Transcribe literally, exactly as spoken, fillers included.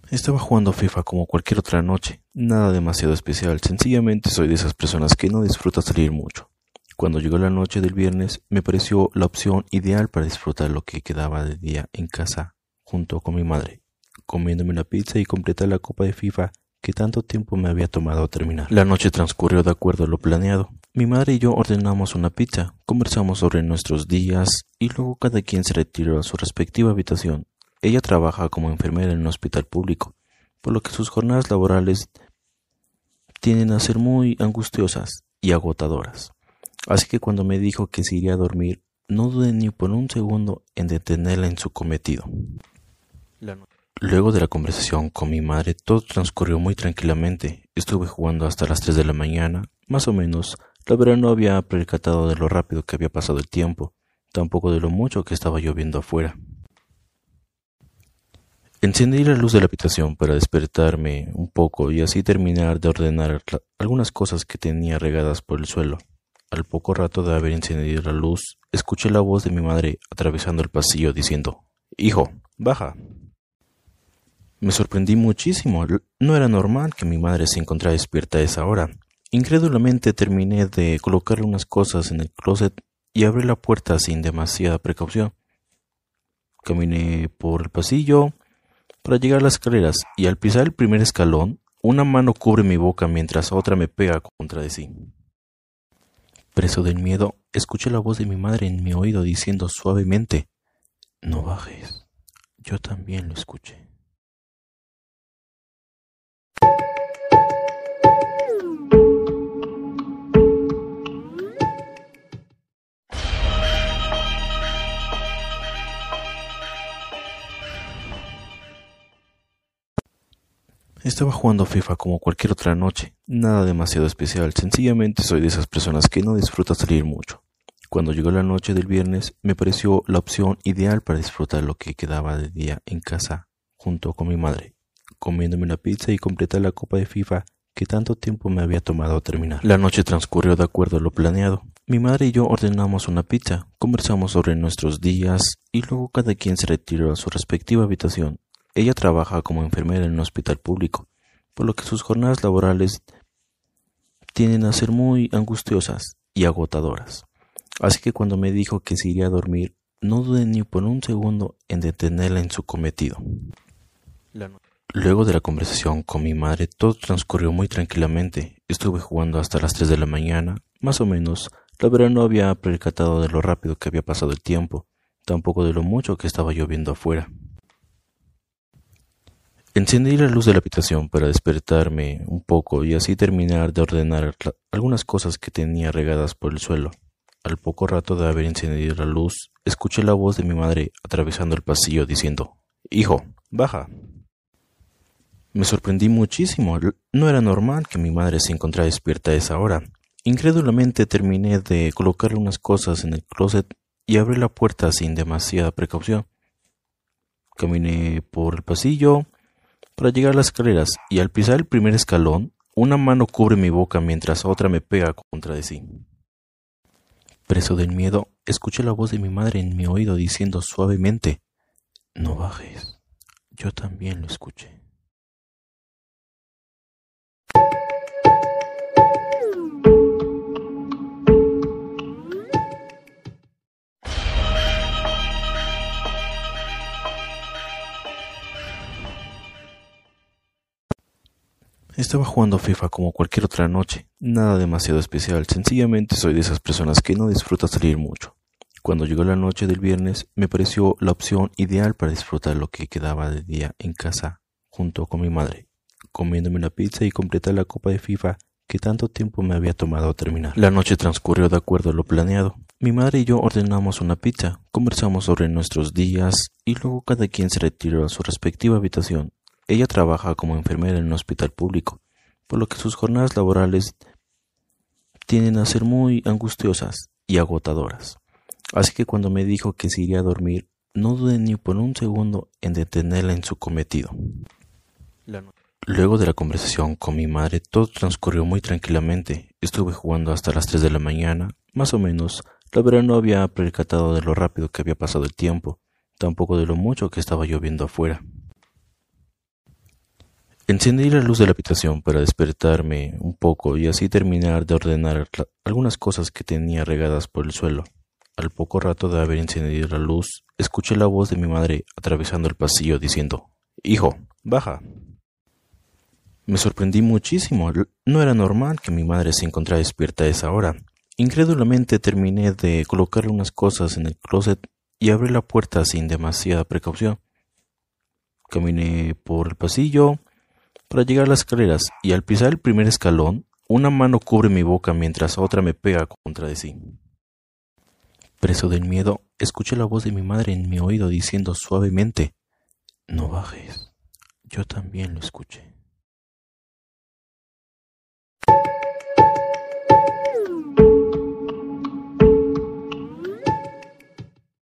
Estaba jugando FIFA como cualquier otra noche, nada demasiado especial, sencillamente soy de esas personas que no disfruta salir mucho. Cuando llegó la noche del viernes, me pareció la opción ideal para disfrutar lo que quedaba de día en casa, junto con mi madre, comiéndome una pizza y completar la copa de FIFA que tanto tiempo me había tomado terminar. La noche transcurrió de acuerdo a lo planeado. Mi madre y yo ordenamos una pizza, conversamos sobre nuestros días y luego cada quien se retiró a su respectiva habitación. Ella trabaja como enfermera en un hospital público, por lo que sus jornadas laborales tienden a ser muy angustiosas y agotadoras. Así que cuando me dijo que se iría a dormir, no dudé ni por un segundo en detenerla en su cometido. Luego de la conversación con mi madre, todo transcurrió muy tranquilamente. Estuve jugando hasta las tres de la mañana, más o menos. La verdad no había percatado de lo rápido que había pasado el tiempo, tampoco de lo mucho que estaba lloviendo afuera. Encendí la luz de la habitación para despertarme un poco y así terminar de ordenar algunas cosas que tenía regadas por el suelo. Al poco rato de haber encendido la luz, escuché la voz de mi madre atravesando el pasillo diciendo: «Hijo, baja». Me sorprendí muchísimo. No era normal que mi madre se encontrara despierta a esa hora. Incrédulamente terminé de colocar unas cosas en el closet y abrí la puerta sin demasiada precaución. Caminé por el pasillo para llegar a las escaleras y al pisar el primer escalón, una mano cubre mi boca mientras otra me pega contra de sí. Preso del miedo, escuché la voz de mi madre en mi oído diciendo suavemente: «No bajes». Yo también lo escuché. Estaba jugando FIFA como cualquier otra noche, nada demasiado especial, sencillamente soy de esas personas que no disfruta salir mucho. Cuando llegó la noche del viernes, me pareció la opción ideal para disfrutar lo que quedaba de día en casa, junto con mi madre, comiéndome una pizza y completar la copa de FIFA que tanto tiempo me había tomado terminar. La noche transcurrió de acuerdo a lo planeado. Mi madre y yo ordenamos una pizza, conversamos sobre nuestros días y luego cada quien se retiró a su respectiva habitación. Ella trabaja como enfermera en un hospital público, por lo que sus jornadas laborales tienden a ser muy angustiosas y agotadoras. Así que cuando me dijo que se iría a dormir, no dudé ni por un segundo en detenerla en su cometido. Luego de la conversación con mi madre, todo transcurrió muy tranquilamente. Estuve jugando hasta las tres de la mañana, más o menos. La verdad no había percatado de lo rápido que había pasado el tiempo, tampoco de lo mucho que estaba lloviendo afuera. Encendí la luz de la habitación para despertarme un poco y así terminar de ordenar algunas cosas que tenía regadas por el suelo. Al poco rato de haber encendido la luz, escuché la voz de mi madre atravesando el pasillo diciendo: «Hijo, baja». Me sorprendí muchísimo. No era normal que mi madre se encontrara despierta a esa hora. Incrédulamente terminé de colocar unas cosas en el closet y abrí la puerta sin demasiada precaución. Caminé por el pasillo para llegar a las escaleras y al pisar el primer escalón, una mano cubre mi boca mientras otra me pega contra de sí. Preso del miedo, escuché la voz de mi madre en mi oído diciendo suavemente: «No bajes». Yo también lo escuché. Estaba jugando FIFA como cualquier otra noche, nada demasiado especial, sencillamente soy de esas personas que no disfruta salir mucho. Cuando llegó la noche del viernes, me pareció la opción ideal para disfrutar lo que quedaba de día en casa, junto con mi madre, comiéndome una pizza y completar la copa de FIFA que tanto tiempo me había tomado terminar. La noche transcurrió de acuerdo a lo planeado. Mi madre y yo ordenamos una pizza, conversamos sobre nuestros días y luego cada quien se retiró a su respectiva habitación. Ella trabaja como enfermera en un hospital público, por lo que sus jornadas laborales tienden a ser muy angustiosas y agotadoras. Así que cuando me dijo que se iría a dormir, no dudé ni por un segundo en detenerla en su cometido. Luego de la conversación con mi madre, todo transcurrió muy tranquilamente. Estuve jugando hasta las tres de la mañana, más o menos. La verdad no había percatado de lo rápido que había pasado el tiempo, tampoco de lo mucho que estaba lloviendo afuera. Encendí la luz de la habitación para despertarme un poco y así terminar de ordenar la- algunas cosas que tenía regadas por el suelo. Al poco rato de haber encendido la luz, escuché la voz de mi madre atravesando el pasillo diciendo: «Hijo, baja». Me sorprendí muchísimo. L- No era normal que mi madre se encontrara despierta a esa hora. Incrédulamente terminé de colocarle unas cosas en el closet y abrí la puerta sin demasiada precaución. Caminé por el pasillo para llegar a las escaleras y al pisar el primer escalón, una mano cubre mi boca mientras otra me pega contra de sí. Preso del miedo, escuché la voz de mi madre en mi oído diciendo suavemente: «No bajes». Yo también lo escuché.